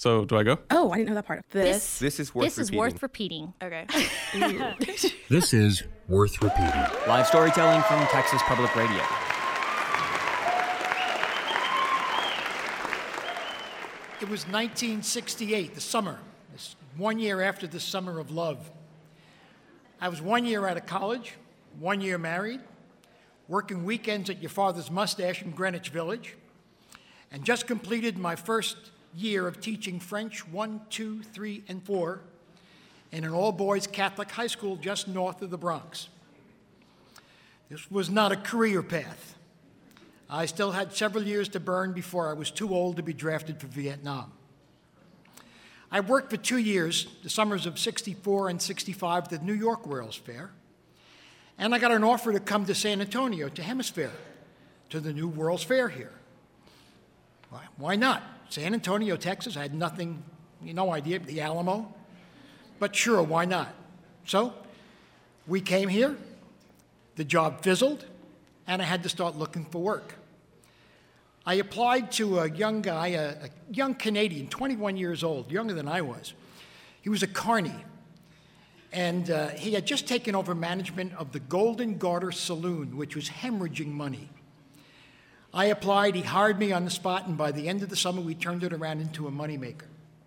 So, do I go? Oh, I didn't know that part. This is worth repeating. Okay. This is worth repeating. Live storytelling from Texas Public Radio. It was 1968, the summer, 1 year after the Summer of Love. I was 1 year out of college, 1 year married, working weekends at your father's mustache in Greenwich Village, and just completed my first year of teaching French 1, 2, 3, and 4 in an all-boys Catholic high school just north of the Bronx. This was not a career path. I still had several years to burn before I was too old to be drafted for Vietnam. I worked for 2 years, the summers of 64 and 65, at the New York World's Fair, and I got an offer to come to San Antonio, to Hemisphere, to the new World's Fair here. Why not? San Antonio, Texas, I had nothing, no idea, the Alamo, but sure, why not? So we came here, the job fizzled, and I had to start looking for work. I applied to a young guy, a young Canadian, 21 years old, younger than I was. He was a carny, and he had just taken over management of the Golden Garter Saloon, which was hemorrhaging money. I applied, he hired me on the spot, and by the end of the summer, we turned it around into a moneymaker.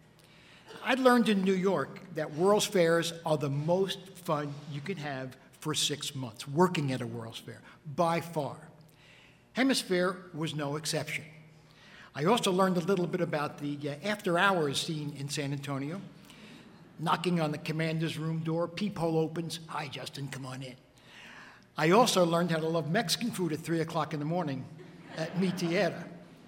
I learned in New York that World's Fairs are the most fun you can have for 6 months, working at a World's Fair, by far. Hemisphere was no exception. I also learned a little bit about the after-hours scene in San Antonio. Knocking on the commander's room door, peephole opens, "Hi, Justin, come on in." I also learned how to love Mexican food at 3 o'clock in the morning at Mi Tierra.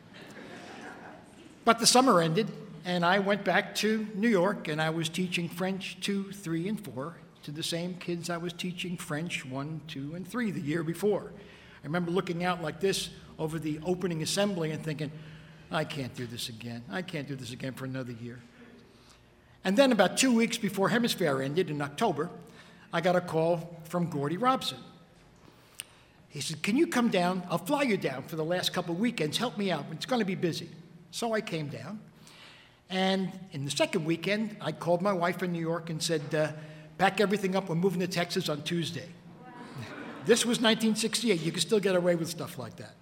But the summer ended, and I went back to New York, and I was teaching French 2, 3, and 4 to the same kids I was teaching French 1, 2, and 3 the year before. I remember looking out like this over the opening assembly and thinking, I can't do this again. I can't do this again for another year. And then about 2 weeks before Hemisphere ended in October, I got a call from Gordy Robson. He said, "Can you come down? I'll fly you down for the last couple of weekends. Help me out. It's going to be busy." So I came down. And in the second weekend, I called my wife in New York and said, pack everything up. We're moving to Texas on Tuesday. This was 1968. You could still get away with stuff like that.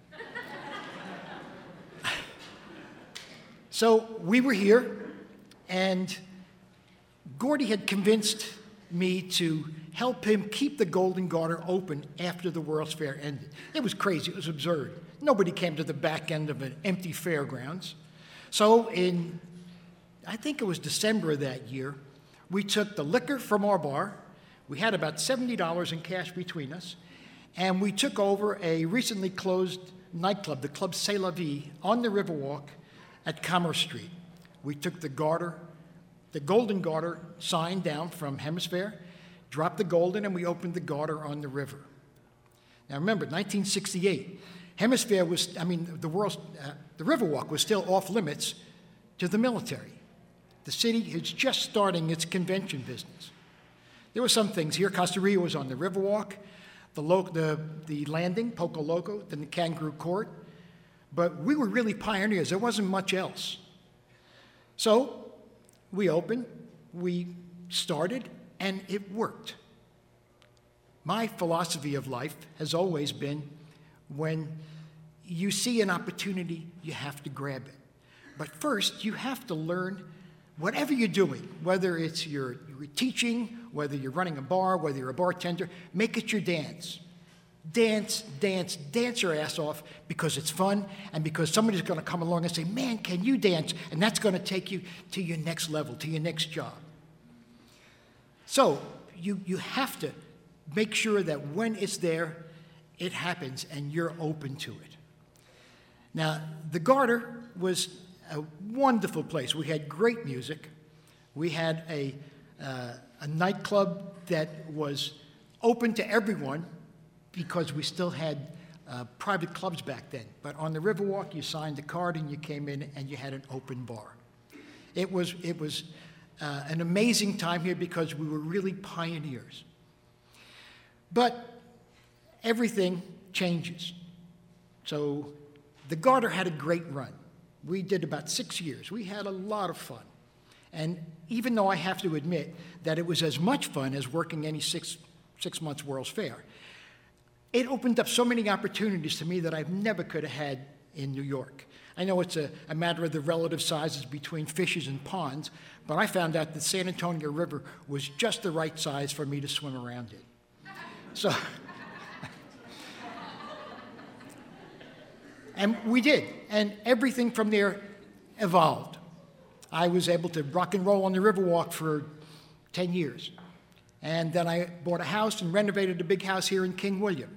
So we were here, and Gordy had convinced me to help him keep the Golden Garter open after the World's Fair ended. It was crazy. It was absurd. Nobody came to the back end of an empty fairgrounds. So in, I think it was December of that year, we took the liquor from our bar. We had about $70 in cash between us. And we took over a recently closed nightclub, the Club C'est La Vie, on the Riverwalk at Commerce Street. We took the Golden Garter sign down from Hemisphere, dropped the Golden, and we opened the Garter on the river. Now remember, 1968, Hemisphere was, the Riverwalk was still off limits to the military. The city is just starting its convention business. There were some things here. Costa Rica was on the Riverwalk, the landing, Poco Loco, then the Kangaroo Court. But we were really pioneers. There wasn't much else. So we opened, we started, and it worked. My philosophy of life has always been, when you see an opportunity, you have to grab it. But first, you have to learn whatever you're doing, whether it's you're teaching, whether you're running a bar, whether you're a bartender, make it your dance. Dance, dance, dance your ass off because it's fun and because somebody's going to come along and say, "Man, can you dance?" And that's going to take you to your next level, to your next job. So you have to make sure that when it's there, it happens and you're open to it. Now, the Garter was a wonderful place. We had great music. We had a nightclub that was open to everyone because we still had private clubs back then. But on the Riverwalk, you signed a card and you came in and you had an open bar. It was an amazing time here because we were really pioneers. But everything changes. So the Garter had a great run. We did about 6 years. We had a lot of fun. And even though I have to admit that it was as much fun as working any six months World's Fair, it opened up so many opportunities to me that I never could have had in New York. I know it's a matter of the relative sizes between fishes and ponds, but I found out the San Antonio River was just the right size for me to swim around in. So, and we did, and everything from there evolved. I was able to rock and roll on the Riverwalk for 10 years. And then I bought a house and renovated a big house here in King William.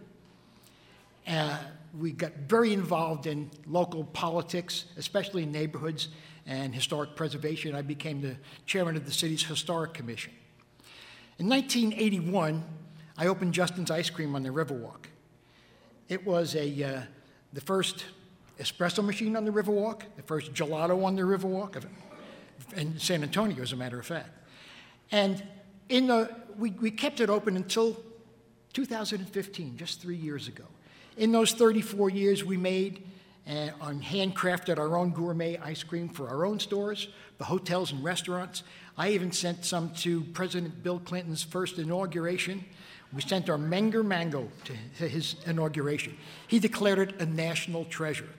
We got very involved in local politics, especially in neighborhoods and historic preservation. I became the chairman of the city's Historic Commission. In 1981, I opened Justin's Ice Cream on the Riverwalk. It was the first espresso machine on the Riverwalk, the first gelato on the Riverwalk, in San Antonio, as a matter of fact. And we kept it open until 2015, just 3 years ago. In those 34 years, we made and handcrafted our own gourmet ice cream for our own stores, the hotels and restaurants. I even sent some to President Bill Clinton's first inauguration. We sent our Menger Mango to his inauguration. He declared it a national treasure.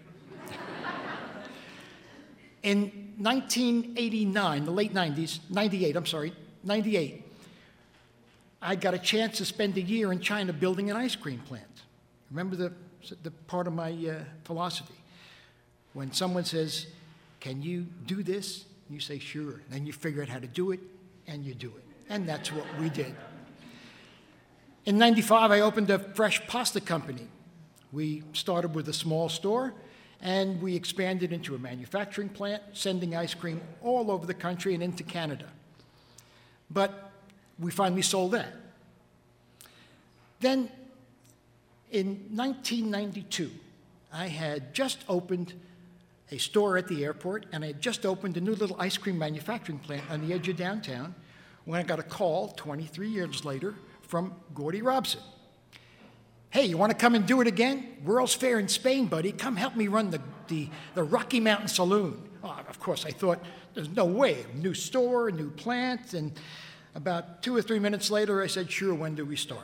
In 1989, the late 90s, 98, I got a chance to spend a year in China building an ice cream plant. Remember the part of my philosophy? When someone says, "Can you do this?" You say, "Sure." Then you figure out how to do it, and you do it. And that's what we did. In 95, I opened a fresh pasta company. We started with a small store, and we expanded into a manufacturing plant, sending ice cream all over the country and into Canada. But we finally sold that. Then, in 1992, I had just opened a store at the airport, and I had just opened a new little ice cream manufacturing plant on the edge of downtown when I got a call 23 years later from Gordy Robson. "Hey, you want to come and do it again? World's Fair in Spain, buddy. Come help me run the Rocky Mountain Saloon." Oh, of course, I thought, there's no way. New store, new plant, and about 2 or 3 minutes later, I said, "Sure, when do we start?"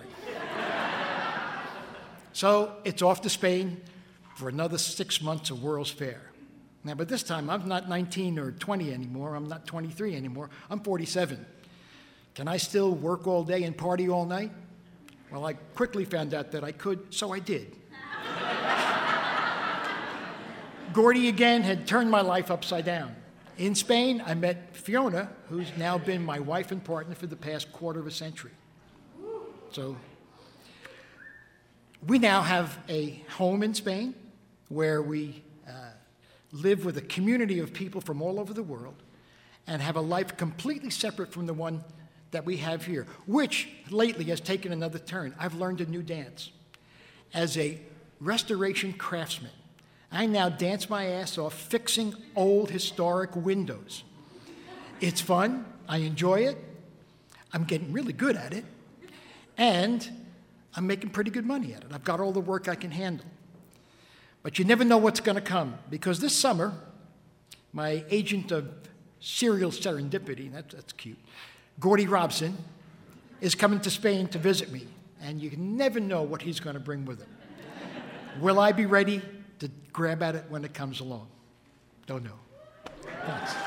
So it's off to Spain for another 6 months of World's Fair. Now, but this time, I'm not 19 or 20 anymore. I'm not 23 anymore. I'm 47. Can I still work all day and party all night? Well, I quickly found out that I could, so I did. Gordy again had turned my life upside down. In Spain, I met Fiona, who's now been my wife and partner for the past quarter of a century. So we now have a home in Spain where we live with a community of people from all over the world and have a life completely separate from the one that we have here, which lately has taken another turn. I've learned a new dance. As a restoration craftsman, I now dance my ass off fixing old historic windows. It's fun. I enjoy it. I'm getting really good at it. And I'm making pretty good money at it. I've got all the work I can handle. But you never know what's going to come, because this summer, my agent of serial serendipity, that's cute, Gordy Robson, is coming to Spain to visit me, and you can never know what he's going to bring with him. Will I be ready to grab at it when it comes along? Don't know. Thanks.